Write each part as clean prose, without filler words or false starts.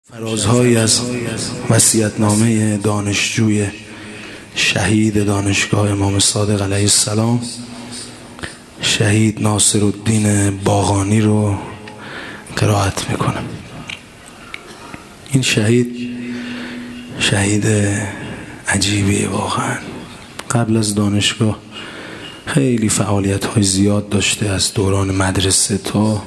فرازهایی از وصیت‌نامه دانشجوی شهید دانشگاه امام صادق علیه السلام شهید ناصرالدین باغانی رو قرائت میکنم. این شهید عجیبیه واقعا. قبل از دانشگاه خیلی فعالیت‌های زیاد داشته، از دوران مدرسه تا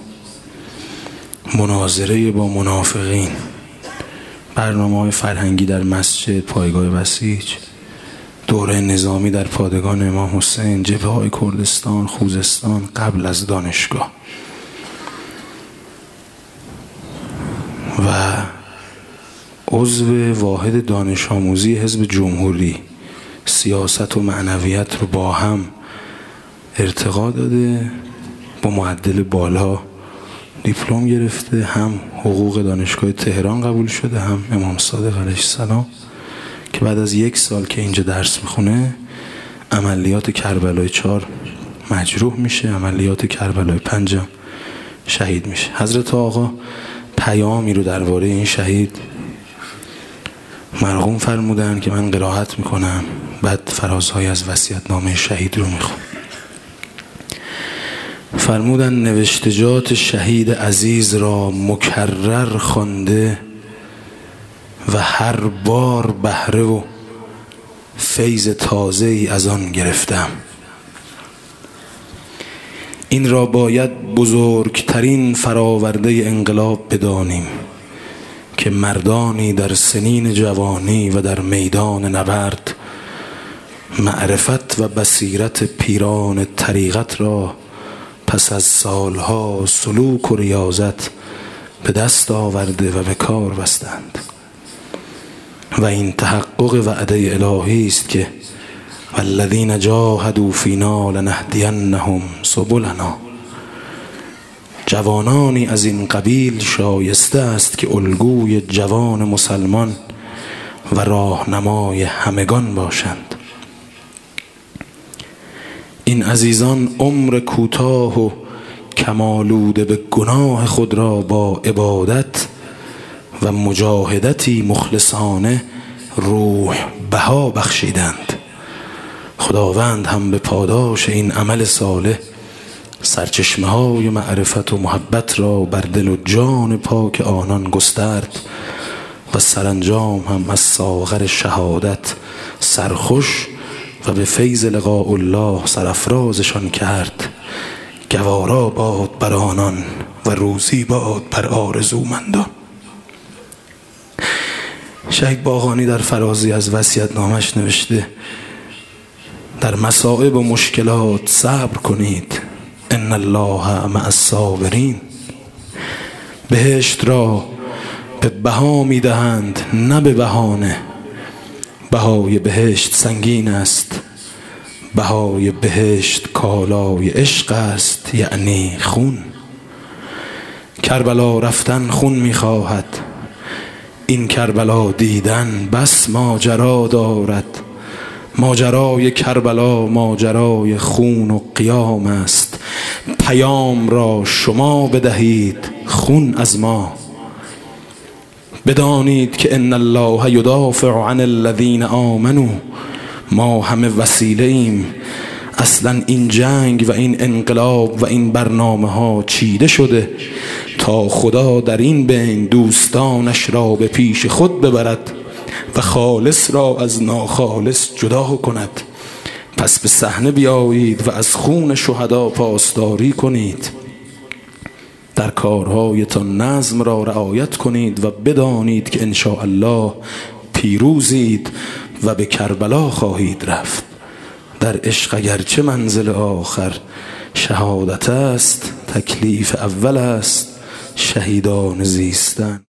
مناظره با منافقین، برنامه‌های فرهنگی در مسجد، پایگاه بسیج، دوره نظامی در پادگان امام حسین، جبهه‌های کردستان، خوزستان قبل از دانشگاه و عضو واحد دانش آموزی حزب جمهوری. سیاست و معنویت رو با هم ارتقا داده، با معدل بالا دیپلم گرفته، هم حقوق دانشگاه تهران قبول شده، هم امام صادق علیه السلام، که بعد از 1 سال که اینجا درس میخونه عملیات کربلای 4 مجروح میشه، عملیات کربلای 5 شهید میشه. حضرت آقا پیامی رو درباره این شهید مرقوم فرمودن که من قرائت میکنم، بعد فرازهای از وصیت‌نامه شهید رو میخونم. فرمودن نوشتجات شهید عزیز را مکرر خوانده و هر بار بهره و فیض تازه‌ای از آن گرفتم. این را باید بزرگترین فراورده انقلاب بدانیم که مردانی در سنین جوانی و در میدان نبرد معرفت و بصیرت پیران طریقت را پس از سالها سلوک و ریاضت به دست آورده و به کار بستند و این تحقق وعده الهی است که والذین جاهدوا فینا لنهدینهم سبلنا. جوانانی از این قبیل شایسته است که الگوی جوان مسلمان و راهنمای همگان باشند. این عزیزان عمر کوتاه و کمالوده به گناه خود را با عبادت و مجاهدتی مخلصانه روح بها بخشیدند. خداوند هم به پاداش این عمل صالح سرچشمه های معرفت و محبت را بر دل و جان پاک آنان گسترد و سرانجام هم از ساغر شهادت سرخوش و به فیض لقاء الله سرافرازشان کرد. گوارا باد بر آنان و روزی باد بر آرزومندان. شهید باغانی در فرازی از وصیت‌نامه‌اش نوشته در مصائب و مشکلات صبر کنید، ان الله مع الصابرین. بهشت را به بها می‌دهند نه به بهانه. بهای بهشت سنگین است، بهای بهشت کالای عشق است، یعنی خون. کربلا رفتن خون می‌خواهد، این کربلا دیدن بس ماجرا دارد. ماجرای کربلا ماجرای خون و قیام است. پیام را شما بدهید خون از ما. بدانید که ان الله یدافع عن الذین آمنوا. ما همه وسیله ایم. اصلا این جنگ و این انقلاب و این برنامه ها چیده شده تا خدا در این بین دوستانش را به پیش خود ببرد و خالص را از ناخالص جدا کند. پس به صحنه بیایید و از خون شهدا پاسداری کنید. در کارهایتان نظم را رعایت کنید و بدانید که ان شاء الله پیروزید و به کربلا خواهید رفت. در عشق اگرچه منزل آخر شهادت است، تکلیف اول است شهیدان زیستن.